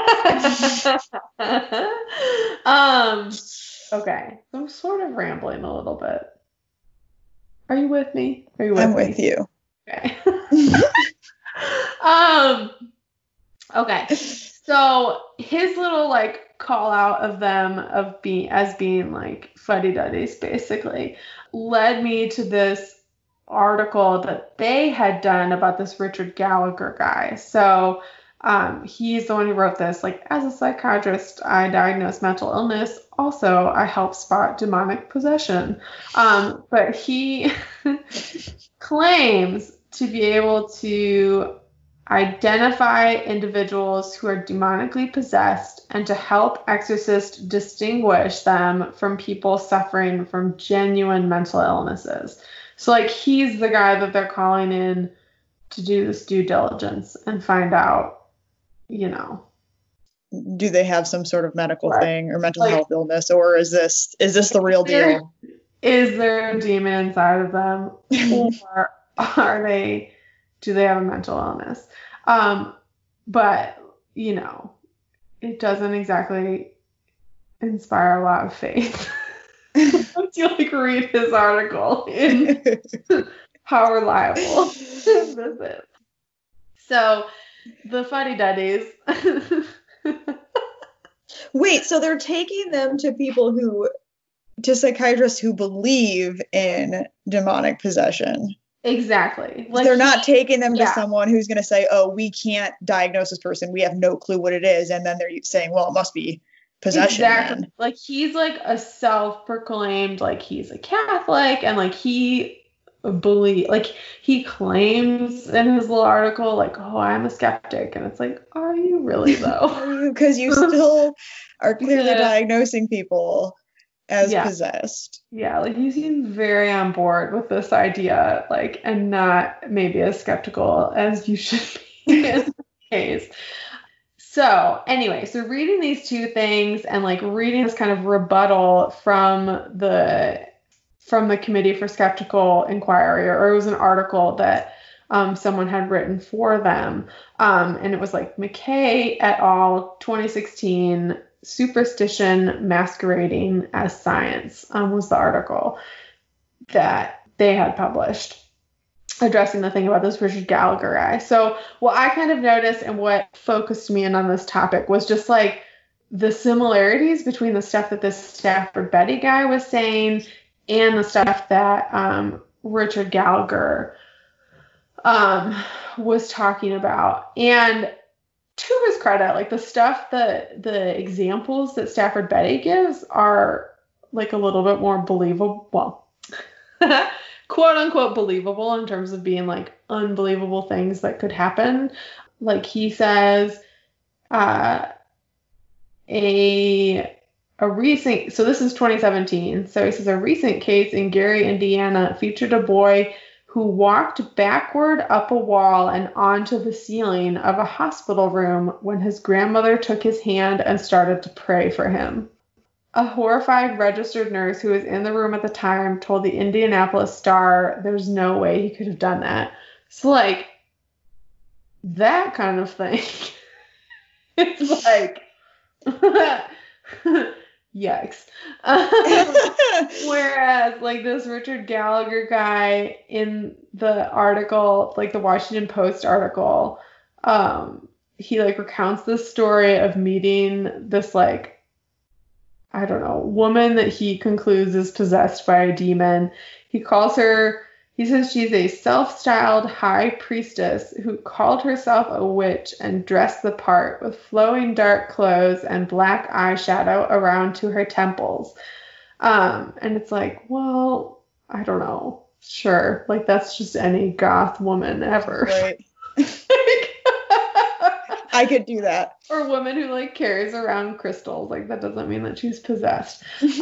Okay. So I'm sort of rambling a little bit. Are you with me? I'm with you. Okay. Okay. So his little like call out of them of being like fuddy-duddies basically led me to this article that they had done about this Richard Gallagher guy. So he's the one who wrote this, like, as a psychiatrist, I diagnose mental illness. Also, I help spot demonic possession. But he claims to be able to identify individuals who are demonically possessed and to help exorcists distinguish them from people suffering from genuine mental illnesses. So, like, he's the guy that they're calling in to do this due diligence and find out, you know. Do they have some sort of medical thing or mental health illness, or is this the real deal? Is there a demon inside of them, or are they do they have a mental illness? But, you know, it doesn't exactly inspire a lot of faith. Once you like read his article in how reliable this is. So the fuddy-duddies. Wait, so they're taking them to psychiatrists who believe in demonic possession. Exactly. Like, they're not taking them to someone who's going to say, oh, we can't diagnose this person. We have no clue what it is. And then they're saying, well, it must be possession. Exactly. Then. Like, he's like a self-proclaimed, like, he's a Catholic, and like he claims in his little article, like, oh, I'm a skeptic. And it's like, are you really though? Because you still are clearly diagnosing people as possessed. Yeah, like, you seem very on board with this idea, like, and not maybe as skeptical as you should be in this case. So anyway, so reading these two things and like reading this kind of rebuttal from the Committee for Skeptical Inquiry, or it was an article that someone had written for them. And it was like McKay et al. 2016, Superstition Masquerading as Science was the article that they had published, addressing the thing about this Richard Gallagher guy. So what I kind of noticed and what focused me in on this topic was just like the similarities between the stuff that this Stafford Beatty guy was saying and the stuff that Richard Gallagher was talking about. And to his credit, like the stuff that the examples that Stafford Beatty gives are like a little bit more believable. Well, quote unquote believable in terms of being like unbelievable things that could happen. Like he says, a recent, so this is 2017. So he says a recent case in Gary, Indiana featured a boy who walked backward up a wall and onto the ceiling of a hospital room when his grandmother took his hand and started to pray for him. A horrified registered nurse who was in the room at the time told the Indianapolis Star there's no way he could have done that. So, like, that kind of thing. It's like, yikes. Whereas, like, this Richard Gallagher guy in the article, like the Washington Post article, he, like, recounts this story of meeting this, like, I don't know, woman that he concludes is possessed by a demon. He says she's a self-styled high priestess who called herself a witch and dressed the part with flowing dark clothes and black eyeshadow around to her temples. And it's like, well, I don't know. Sure. Like, that's just any goth woman ever. Right. I could do that. Or a woman who like carries around crystals. Like, that doesn't mean that she's possessed.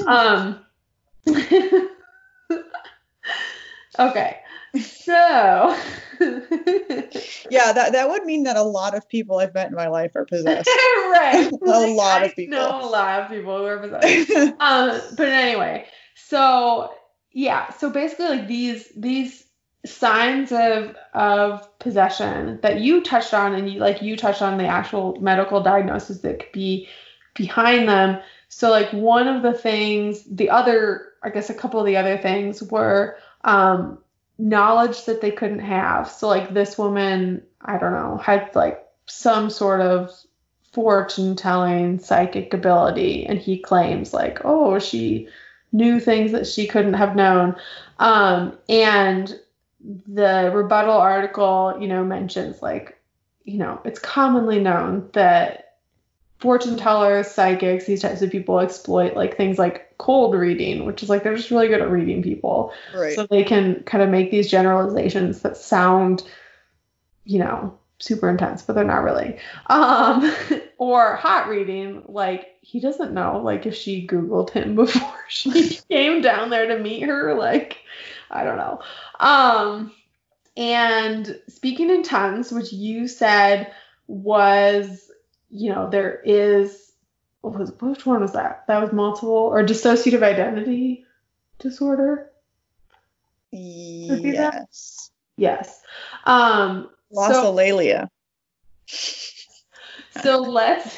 Okay. So yeah, that would mean that a lot of people I've met in my life are possessed. Right. A lot of people. I know a lot of people who are possessed. But anyway, so yeah, so basically like these signs of possession that you touched on, and you touched on the actual medical diagnosis that could be behind them. So like one of the things, I guess a couple of the other things were knowledge that they couldn't have. So like this woman, I don't know, had like some sort of fortune telling psychic ability, and he claims like, oh, she knew things that she couldn't have known. And the rebuttal article, mentions like, it's commonly known that fortune tellers, psychics, these types of people exploit like things like cold reading, which is like they're just really good at reading people. Right. So they can kind of make these generalizations that sound, super intense, but they're not really. Or hot reading, like he doesn't know like if she Googled him before she came down there to meet her, like I don't know. And speaking in tongues, which you said was, there is, which one was that? That was multiple or dissociative identity disorder? Yes. Yes. So Glossolalia. so let's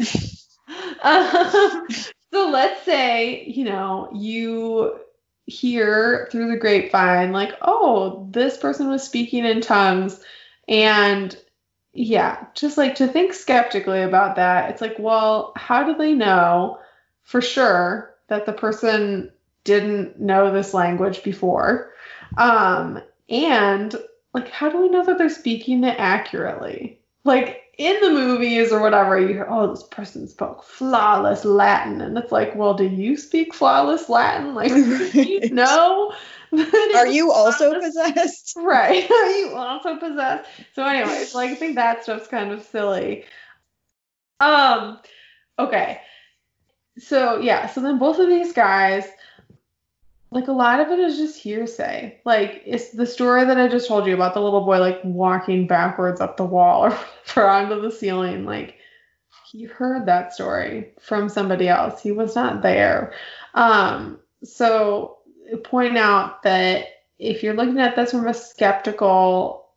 um, so let's say, you hear through the grapevine, like, oh, this person was speaking in tongues. And yeah, just like to think skeptically about that, it's like, well, how do they know for sure that the person didn't know this language before? And like, how do we know that they're speaking it accurately? Like in the movies or whatever, you hear, oh, this person spoke flawless Latin. And it's like, well, do you speak flawless Latin? Like, you know? Are you also possessed? Right. Are you also possessed? So anyways, like I think that stuff's kind of silly. Um, okay. So yeah, so then both of these guys, like a lot of it is just hearsay. Like it's the story that I just told you about the little boy like walking backwards up the wall or onto the ceiling. Like he heard that story from somebody else. He was not there. So point out that if you're looking at this from a skeptical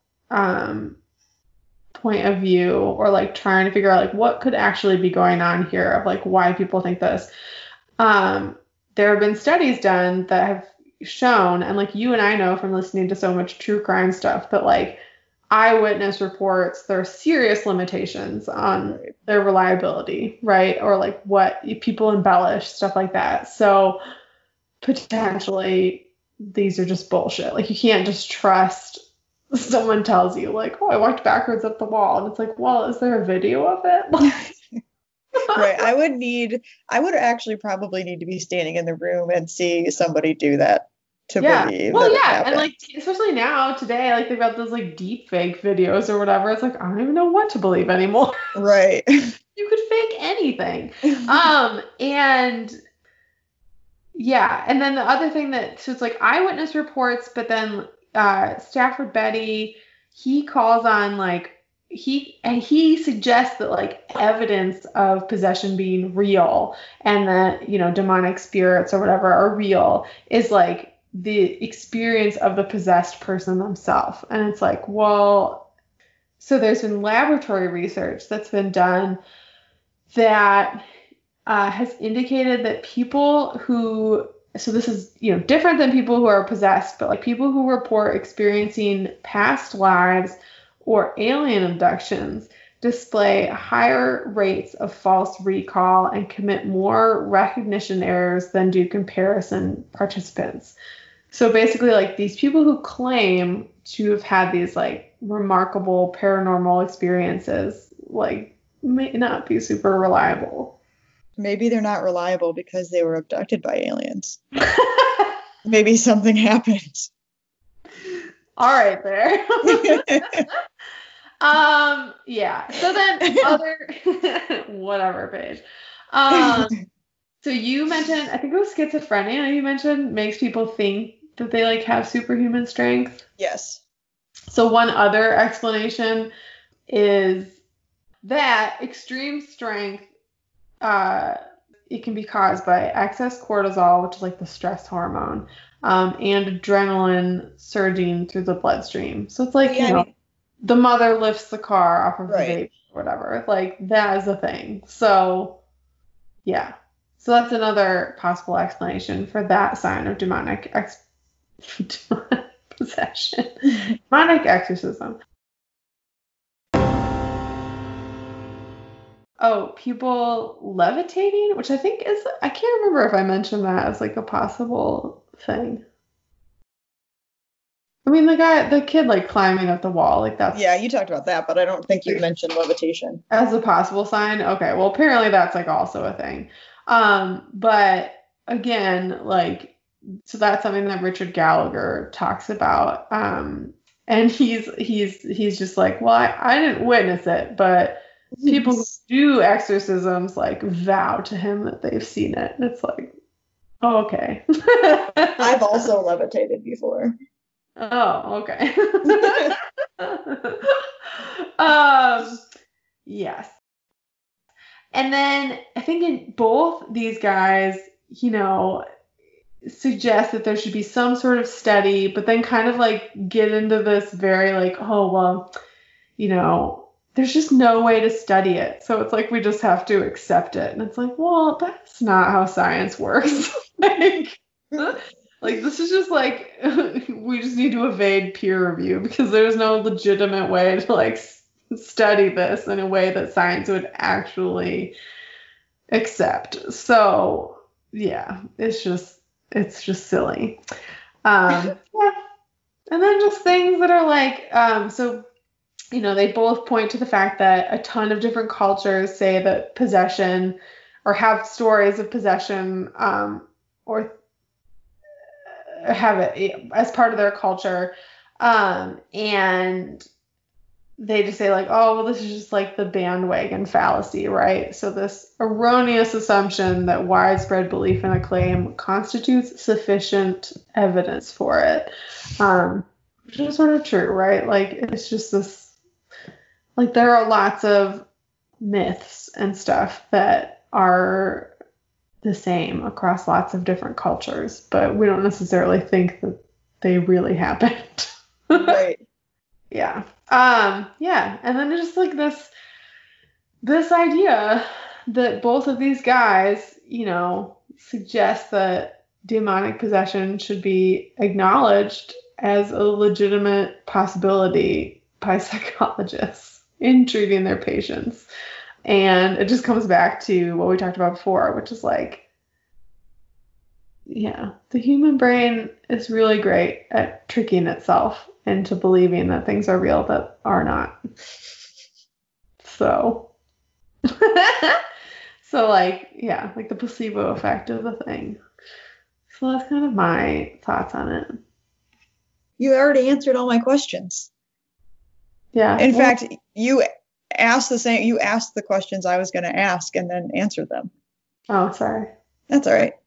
point of view, or like trying to figure out like what could actually be going on here of like why people think this, there have been studies done that have shown, and like you and I know from listening to so much true crime stuff, that like eyewitness reports, there are serious limitations on their reliability, right? Or like what people embellish, stuff like that. So potentially these are just bullshit. Like you can't just trust someone tells you like, oh, I walked backwards up the wall. And it's like, well, is there a video of it? Right. I would actually probably need to be standing in the room and see somebody do that to believe well, that it yeah, happened. and like especially now today, like they've got those like deep fake videos or whatever. It's like I don't even know what to believe anymore. Right. You could fake anything. And yeah, and then the other thing that so it's like eyewitness reports, but then Stafford Betty, he calls on like he suggests that like evidence of possession being real and that demonic spirits or whatever are real is like the experience of the possessed person themselves. And it's like, well, so there's been laboratory research that's been done that has indicated that people who, so this is different than people who are possessed, but like people who report experiencing past lives or alien abductions display higher rates of false recall and commit more recognition errors than do comparison participants. So basically, like these people who claim to have had these like remarkable paranormal experiences, like may not be super reliable. Maybe they're not reliable because they were abducted by aliens. Maybe something happened. All right, there. Yeah. So then other whatever page. So you mentioned, I think it was schizophrenia you mentioned makes people think that they like have superhuman strength. Yes. So one other explanation is that extreme strength, it can be caused by excess cortisol, which is like the stress hormone, and adrenaline surging through the bloodstream. So it's like, the mother lifts the car off of the baby or whatever. Like that is a thing. So yeah. So that's another possible explanation for that sign of demonic possession. Demonic exorcism. Oh, people levitating, which I think is, I can't remember if I mentioned that as like a possible thing. I mean, the kid like climbing up the wall, like that's. Yeah, you talked about that, but I don't think you mentioned levitation. As a possible sign? Okay, well, apparently that's like also a thing. But again, like, so that's something that Richard Gallagher talks about. And he's just like, well, I didn't witness it, but people who do exorcisms like vow to him that they've seen it. And it's like, oh, okay. I've also levitated before. Oh, okay. Yes. And then I think in both these guys, suggest that there should be some sort of study, but then kind of like get into this very like, oh, well, there's just no way to study it. So it's like we just have to accept it. And it's like, well, that's not how science works. Like this is just like we just need to evade peer review because there's no legitimate way to like study this in a way that science would actually accept. So yeah, it's just silly. Yeah. And then just things that are like, so they both point to the fact that a ton of different cultures say that possession or have stories of possession or have it as part of their culture. And they just say like, oh, well, this is just like the bandwagon fallacy, right? So this erroneous assumption that widespread belief in a claim constitutes sufficient evidence for it, which is sort of true, right? Like it's just this, like there are lots of myths and stuff that are the same across lots of different cultures, but we don't necessarily think that they really happened. Right. Yeah. Yeah. And then just like this idea that both of these guys, suggest that demonic possession should be acknowledged as a legitimate possibility by psychologists in treating their patients. And it just comes back to what we talked about before, which is like, yeah, the human brain is really great at tricking itself into believing that things are real that are not. So, like, yeah, like the placebo effect of the thing. So that's kind of my thoughts on it. You already answered all my questions. Yeah. In fact, you asked the questions I was going to ask and then answered them. Oh, sorry. That's all right.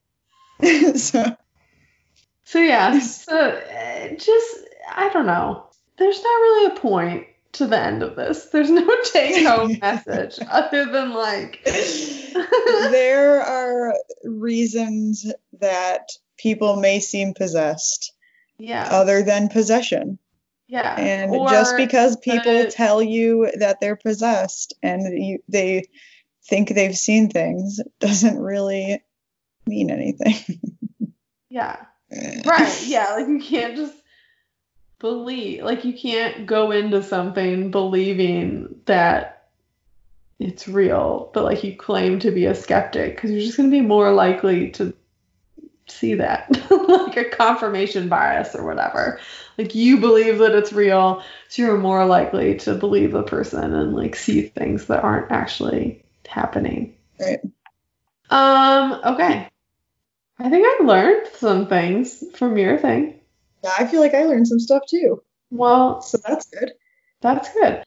So yeah, just, I don't know. There's not really a point to the end of this. There's no take-home message other than like... There are reasons that people may seem possessed. Yeah. Other than possession. Yeah. And just because people tell you that they're possessed and they think they've seen things doesn't really mean anything. Yeah. Right. Yeah. Like you can't just believe, like you can't go into something believing that it's real, but like you claim to be a skeptic because you're just going to be more likely to see that like a confirmation bias or whatever. Like you believe that it's real, so you're more likely to believe the person and like see things that aren't actually happening. Right. Okay. I think I learned some things from your thing. Yeah, I feel like I learned some stuff too. Well, so that's good. That's good.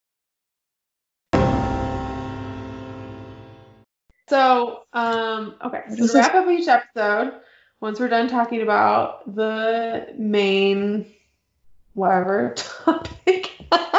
So, okay. So to wrap up each episode, once we're done talking about the main whatever topic,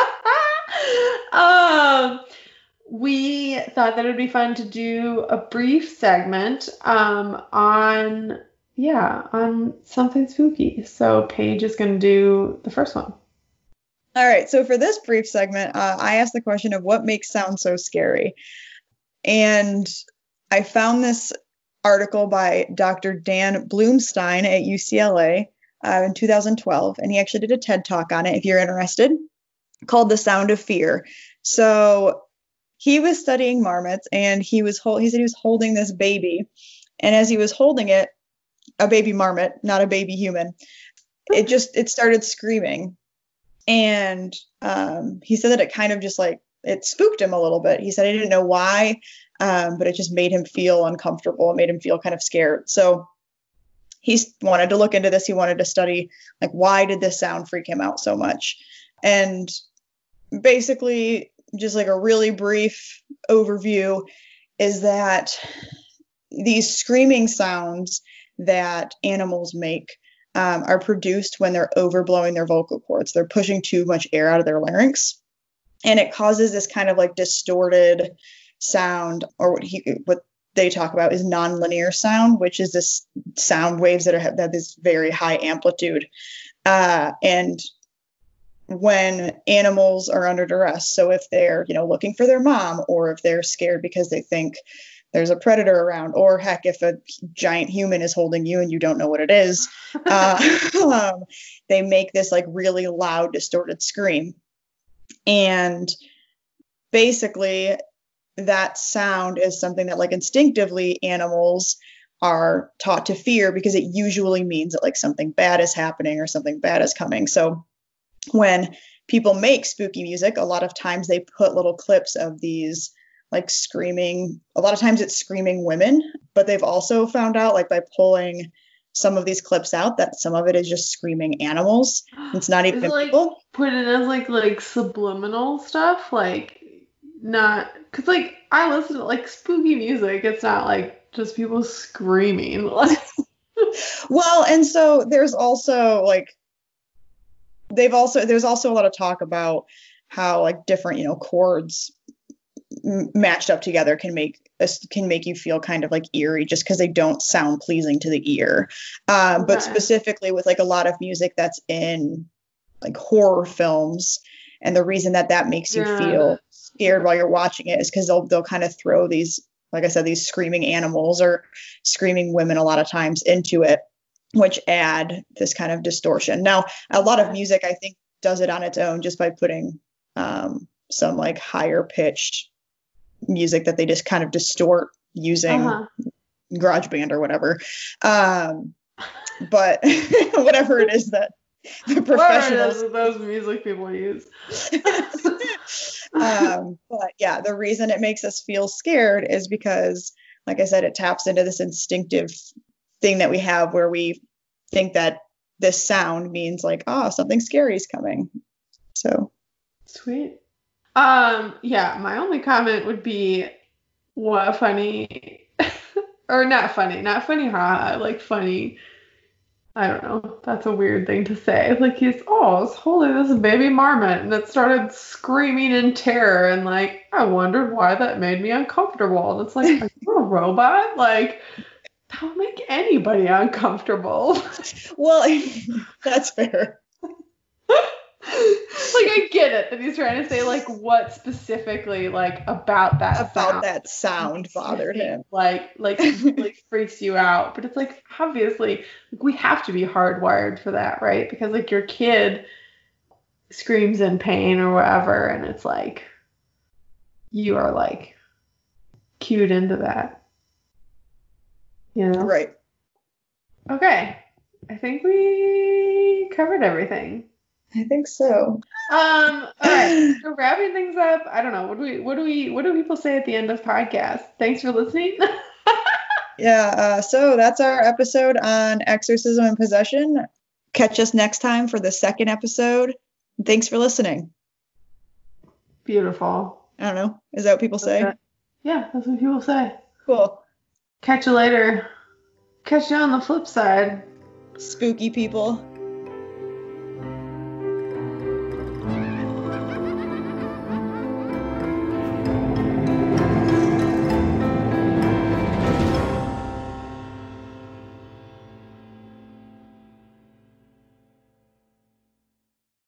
we thought that it would be fun to do a brief segment on something spooky. So Paige is going to do the first one. All right. So for this brief segment, I asked the question of what makes sound so scary. And I found this article by Dr. Dan Bloomstein at UCLA in 2012, and he actually did a TED Talk on it, if you're interested, called The Sound of Fear. So he was studying marmots, and he said he was holding this baby, and as he was holding it, a baby marmot, not a baby human, it started screaming, and he said that it kind of just like it spooked him a little bit. He said he didn't know why, but it just made him feel uncomfortable. It made him feel kind of scared. So he wanted to look into this. He wanted to study, like, why did this sound freak him out so much? And basically, just like a really brief overview is that these screaming sounds that animals make are produced when they're overblowing their vocal cords. They're pushing too much air out of their larynx. And it causes this kind of like distorted sound, or what they talk about is nonlinear sound, which is this sound waves that have this very high amplitude. And when animals are under duress, so if they're, looking for their mom, or if they're scared because they think there's a predator around, or heck, if a giant human is holding you and you don't know what it is, they make this like really loud, distorted scream. And basically that sound is something that like instinctively animals are taught to fear, because it usually means that like something bad is happening or something bad is coming. So when people make spooky music, a lot of times they put little clips of these like screaming, a lot of times it's screaming women, but they've also found out, like by pulling some of these clips out, that some of it is just screaming animals. It's not even people. Put it as like subliminal stuff, like not, because like I listen to like spooky music, it's not like just people screaming. Well, and so there's also like there's also a lot of talk about how like different chords matched up together can make you feel kind of like eerie, just because they don't sound pleasing to the ear. But specifically with like a lot of music that's in like horror films, and the reason that makes you feel scared while you're watching it is because they'll kind of throw these, like I said, these screaming animals or screaming women a lot of times into it, which add this kind of distortion. Now, a lot of music, I think, does it on its own just by putting some like higher pitched music that they just kind of distort using GarageBand or whatever. But whatever it is that the professionals, those music people use. But yeah, the reason it makes us feel scared is because, like I said, it taps into this instinctive thing that we have where we think that this sound means like, something scary is coming. So sweet. Yeah, my only comment would be, what funny, or not funny, like funny. I don't know. That's a weird thing to say. Like I was holding this baby marmot and it started screaming in terror, and like, I wondered why that made me uncomfortable. And it's like, are you a robot? Like, that would make anybody uncomfortable. Well, that's fair. Like, I get it that he's trying to say like what specifically like about that sound bothered him, like freaks you out. But it's like, obviously we have to be hardwired for that, right? Because like your kid screams in pain or whatever, and it's like you are like cued into that, right? Okay, I think we covered everything. I think so. All right. So wrapping things up, I don't know. What do people say at the end of podcasts? Thanks for listening. Yeah. So that's our episode on exorcism and possession. Catch us next time for the second episode. Thanks for listening. Beautiful. I don't know. Is that what people say? Yeah, that's what people say. Cool. Catch you later. Catch you on the flip side. Spooky people.